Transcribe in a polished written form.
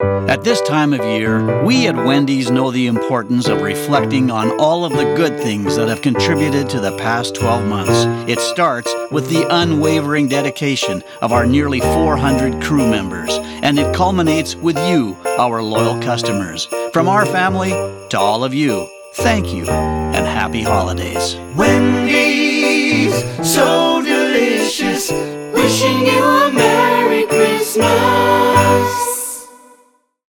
At this time of year, we at Wendy's know the importance of reflecting on all of the good things that have contributed to the past 12 months. It starts with the unwavering dedication of our nearly 400 crew members, and it culminates with you, our loyal customers. From our family to all of you, thank you and happy holidays. Wendy's.